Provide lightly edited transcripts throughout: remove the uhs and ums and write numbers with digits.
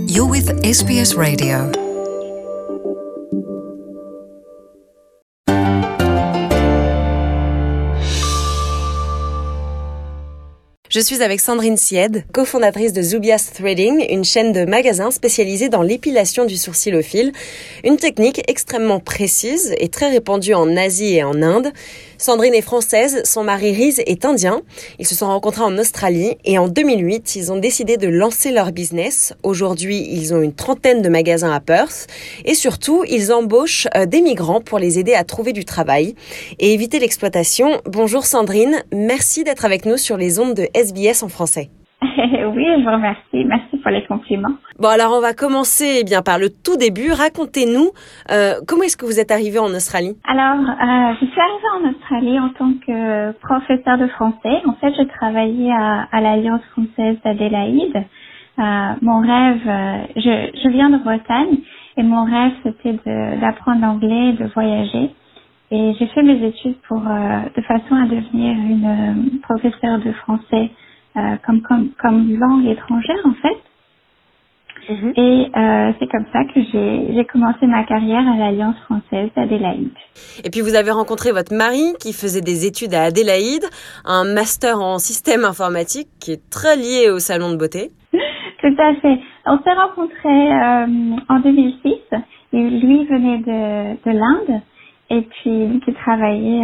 You're with SBS Radio. Je suis avec Sandrine Sied, cofondatrice de Zubias Threading, une chaîne de magasins spécialisée dans l'épilation du sourcil au fil, une technique extrêmement précise et très répandue en Asie et en Inde. Sandrine est française, son mari Riz est indien. Ils se sont rencontrés en Australie et en 2008, ils ont décidé de lancer leur business. Aujourd'hui, ils ont une 30aine de magasins à Perth et surtout, ils embauchent des migrants pour les aider à trouver du travail et éviter l'exploitation. Bonjour Sandrine, merci d'être avec nous sur les ondes de SBS en français. Oui, je vous remercie. Merci pour les compliments. Bon, alors on va commencer par le tout début. Racontez-nous, comment est-ce que vous êtes arrivée en Australie? Alors, je suis arrivée en Australie en tant que professeure de français. En fait, je travaillais à l'Alliance française d'Adélaïde. Mon rêve, je viens de Bretagne et mon rêve, c'était d'apprendre l'anglais, de voyager. Et j'ai fait mes études de façon à devenir une professeure de français comme langue étrangère en fait. Mm-hmm. Et c'est comme ça que j'ai commencé ma carrière à l'Alliance française d'Adélaïde. Et puis vous avez rencontré votre mari qui faisait des études à Adélaïde, un master en système informatique qui est très lié au salon de beauté. Tout à fait. On s'est rencontrés en 2006. Et lui venait de l'Inde. Et puis, qui travaillait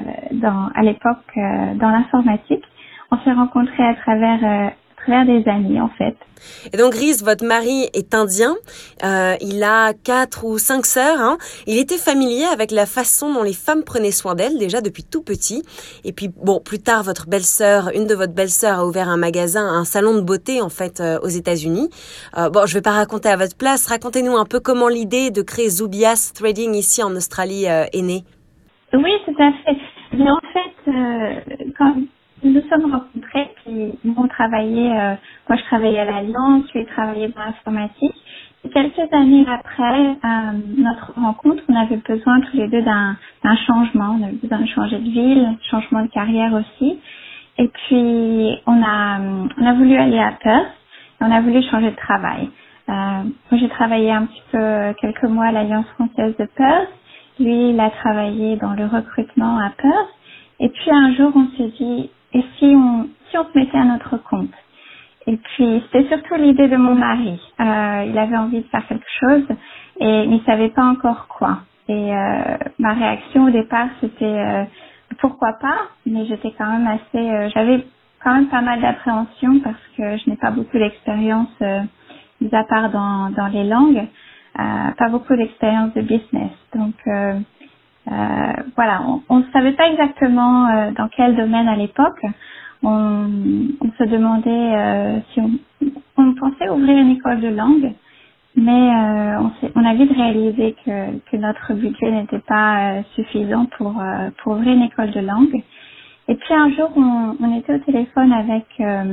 à l'époque dans l'informatique. On s'est rencontrés à travers des amis, en fait. Et donc, Riz, votre mari est indien. Il a 4 ou 5 sœurs. Hein. Il était familier avec la façon dont les femmes prenaient soin d'elles, déjà depuis tout petit. Et puis, plus tard, une de votre belle-sœurs a ouvert un magasin, un salon de beauté, en fait, aux États-Unis. Je vais pas raconter à votre place. Racontez-nous un peu comment l'idée de créer Zubias Threading ici en Australie est née. Oui, tout à fait. Mais en fait, quand nous nous sommes rencontrés, puis nous on travaillait, moi je travaillais à l'Alliance, lui travaillait dans l'informatique. Et quelques années après notre rencontre, on avait besoin tous les deux d'un changement, on avait besoin de changer de ville, changement de carrière aussi. Et puis on a voulu aller à Perth, et on a voulu changer de travail. Moi j'ai travaillé un petit peu quelques mois à l'Alliance française de Perth, lui il a travaillé dans le recrutement à Perth. Et puis un jour on s'est dit, et si on se mettait à notre compte? Et puis, c'était surtout l'idée de mon mari. Il avait envie de faire quelque chose, mais il savait pas encore quoi. Et ma réaction au départ, c'était pourquoi pas, mais j'étais quand même j'avais quand même pas mal d'appréhension parce que je n'ai pas beaucoup d'expérience, mis à part dans les langues, pas beaucoup d'expérience de business. Donc, voilà, on ne savait pas exactement dans quel domaine à l'époque. On se demandait si on pensait ouvrir une école de langue, mais on a vite réalisé que notre budget n'était pas suffisant pour ouvrir une école de langue. Et puis un jour, on était au téléphone avec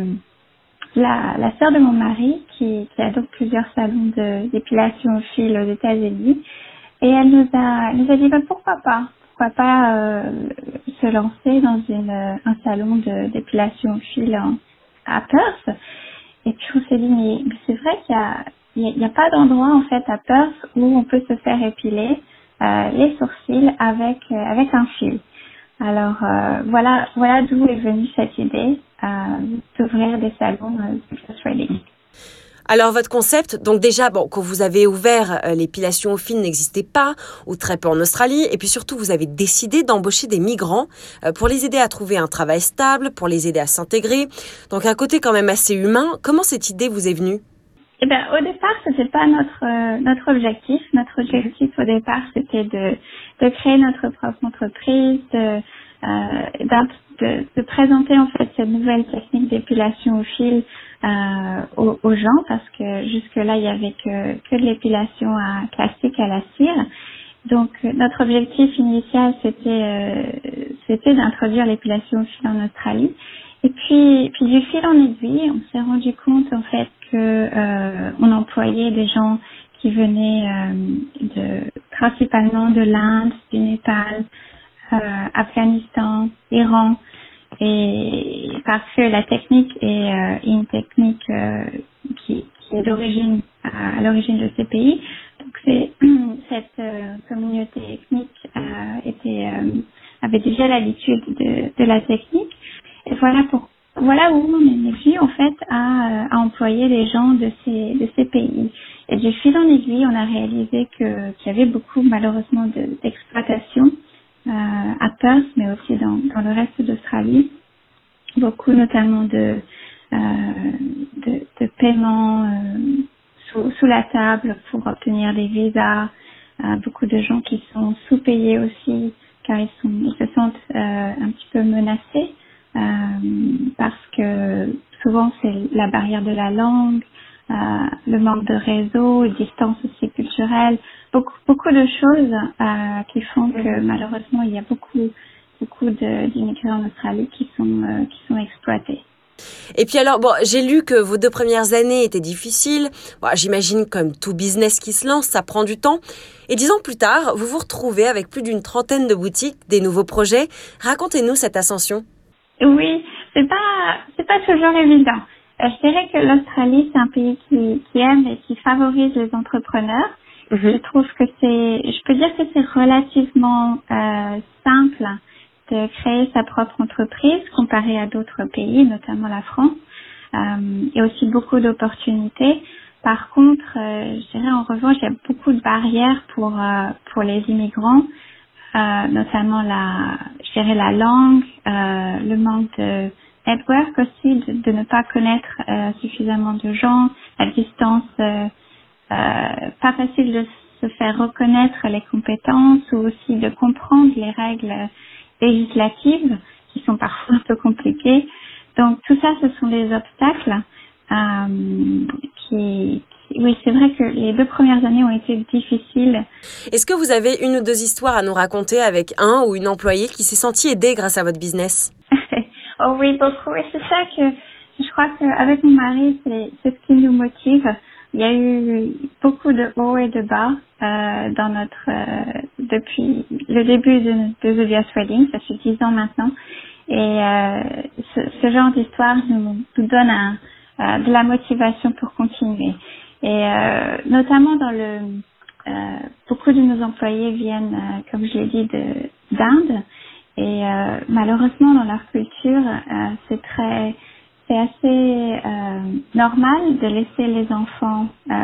la sœur de mon mari qui a donc plusieurs salons d'épilation au fil aux États-Unis. Et elle nous a dit pourquoi pas se lancer dans un salon d'épilation au fil à Perth. Et puis on s'est dit mais c'est vrai qu'il y a pas d'endroit en fait à Perth où on peut se faire épiler les sourcils avec un fil. Alors voilà d'où est venue cette idée d'ouvrir des salons de threading. Alors votre concept, donc déjà, quand vous avez ouvert l'épilation au fil n'existait pas ou très peu en Australie, et puis surtout vous avez décidé d'embaucher des migrants pour les aider à trouver un travail stable, pour les aider à s'intégrer. Donc un côté quand même assez humain. Comment cette idée vous est venue? Au départ, c'était pas notre objectif. Notre objectif au départ, c'était de créer notre propre entreprise, de présenter en fait cette nouvelle technique d'épilation au fil aux gens parce que jusque-là il y avait que de l'épilation classique à la cire. Donc notre objectif initial c'était d'introduire l'épilation au fil en Australie. Et puis du fil en aiguille, on s'est rendu compte en fait que on employait des gens qui venaient principalement de l'Inde, du Népal, Afghanistan, Iran. Et parce que la technique est une technique qui est d'origine à l'origine de ces pays. Donc cette communauté ethnique avait déjà l'habitude de la technique. Et voilà où on est venu en fait à employer les gens de ces pays. Et de fil en aiguille, on a réalisé qu'il y avait beaucoup malheureusement d'exploitation à Perth, mais aussi dans le reste d'Australie. Beaucoup notamment de paiements sous la table pour obtenir des visas. Beaucoup de gens qui sont sous-payés aussi car ils se sentent un petit peu menacés parce que souvent c'est la barrière de la langue, le manque de réseau, distance aussi culturelle, beaucoup de choses qui font que malheureusement il y a beaucoup d'immigrés en Australie qui sont exploités. Et puis alors, bon, j'ai lu que vos 2 premières années étaient difficiles. Bon, j'imagine comme tout business qui se lance, ça prend du temps. Et 10 ans plus tard, vous vous retrouvez avec plus d'une trentaine de boutiques, des nouveaux projets. Racontez-nous cette ascension. Oui, c'est pas toujours évident. Je dirais que l'Australie, c'est un pays qui aime et qui favorise les entrepreneurs. Je trouve que je peux dire que c'est relativement simple de créer sa propre entreprise comparé à d'autres pays, notamment la France. Il y a aussi beaucoup d'opportunités. Par contre, je dirais en revanche, il y a beaucoup de barrières pour les immigrants, notamment la langue, le manque de network aussi, de ne pas connaître suffisamment de gens, la distance, pas facile de se faire reconnaître les compétences ou aussi de comprendre les règles législatives qui sont parfois un peu compliquées. Donc tout ça, ce sont des obstacles oui, c'est vrai que les 2 premières années ont été difficiles. Est-ce que vous avez une ou 2 histoires à nous raconter avec un ou une employée qui s'est sentie aidée grâce à votre business? Oh oui, beaucoup. Et c'est ça que je crois qu'avec mon mari, c'est ce qui nous motive. Il y a eu beaucoup de hauts et de bas depuis le début de Zubias Threading, ça fait 10 ans maintenant. Et ce genre d'histoire nous donne de la motivation pour continuer. Et notamment beaucoup de nos employés viennent, comme je l'ai dit, d'Inde. Et malheureusement, dans leur culture, c'est assez normal de laisser les enfants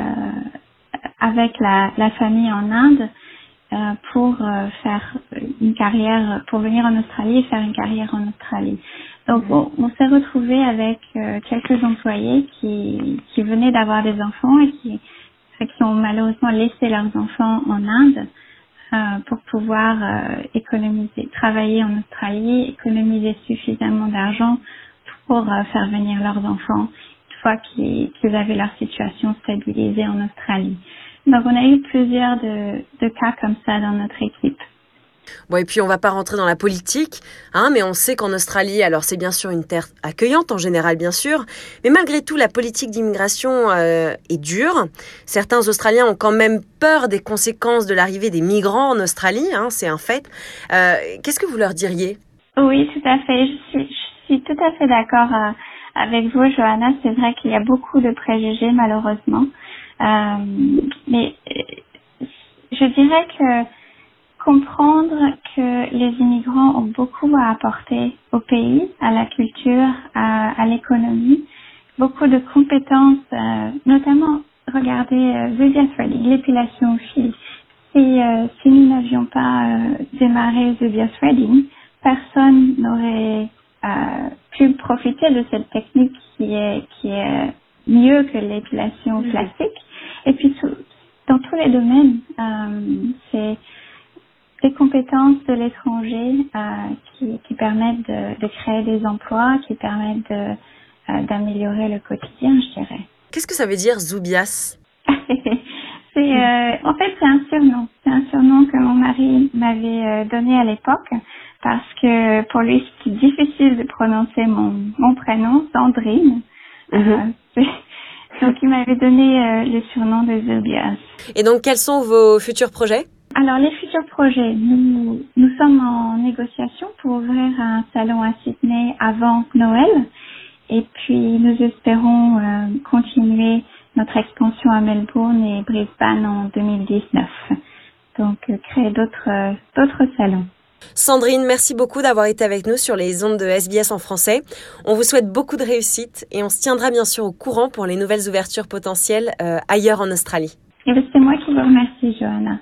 avec la famille en Inde pour faire une carrière, pour venir en Australie et faire une carrière en Australie. Donc on s'est retrouvés avec quelques employés qui venaient d'avoir des enfants et qui ont malheureusement laissé leurs enfants en Inde pour pouvoir travailler en Australie, économiser suffisamment d'argent pour faire venir leurs enfants une fois qu'ils avaient leur situation stabilisée en Australie. Donc on a eu plusieurs de cas comme ça dans notre équipe. Bon, et puis on va pas rentrer dans la politique, mais on sait qu'en Australie, alors c'est bien sûr une terre accueillante en général, bien sûr, mais malgré tout, la politique d'immigration est dure. Certains Australiens ont quand même peur des conséquences de l'arrivée des migrants en Australie, c'est un fait. Qu'est-ce que vous leur diriez? Oui, tout à fait. Je suis tout à fait d'accord avec vous, Johanna. C'est vrai qu'il y a beaucoup de préjugés, malheureusement. Mais je dirais que comprendre que les immigrants ont beaucoup à apporter au pays, à la culture, à l'économie, beaucoup de compétences, notamment, regardez Zubias Threading, l'épilation au fil. Si nous n'avions pas démarré Zubias Threading, personne n'aurait pu profiter de cette technique qui est mieux que l'épilation classique. Et puis dans tous les domaines, c'est des compétences de l'étranger qui permettent de créer des emplois, qui permettent d'améliorer le quotidien, je dirais. Qu'est-ce que ça veut dire Zubias? En fait, c'est un surnom. C'est un surnom que mon mari m'avait donné à l'époque parce que pour lui, c'était difficile de prononcer mon prénom, Sandrine. Donc, il m'avait donné le surnom de Zubias. Et donc, quels sont vos futurs projets? Alors, les futurs projets, nous sommes en négociation pour ouvrir un salon à Sydney avant Noël. Et puis, nous espérons continuer notre expansion à Melbourne et Brisbane en 2019. Donc, créer d'autres salons. Sandrine, merci beaucoup d'avoir été avec nous sur les ondes de SBS en français. On vous souhaite beaucoup de réussite et on se tiendra bien sûr au courant pour les nouvelles ouvertures potentielles ailleurs en Australie. Et c'est moi qui vous remercie, Johanna.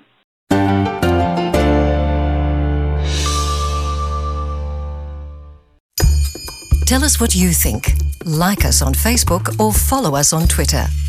Tell us what you think. Like us on Facebook or follow us on Twitter.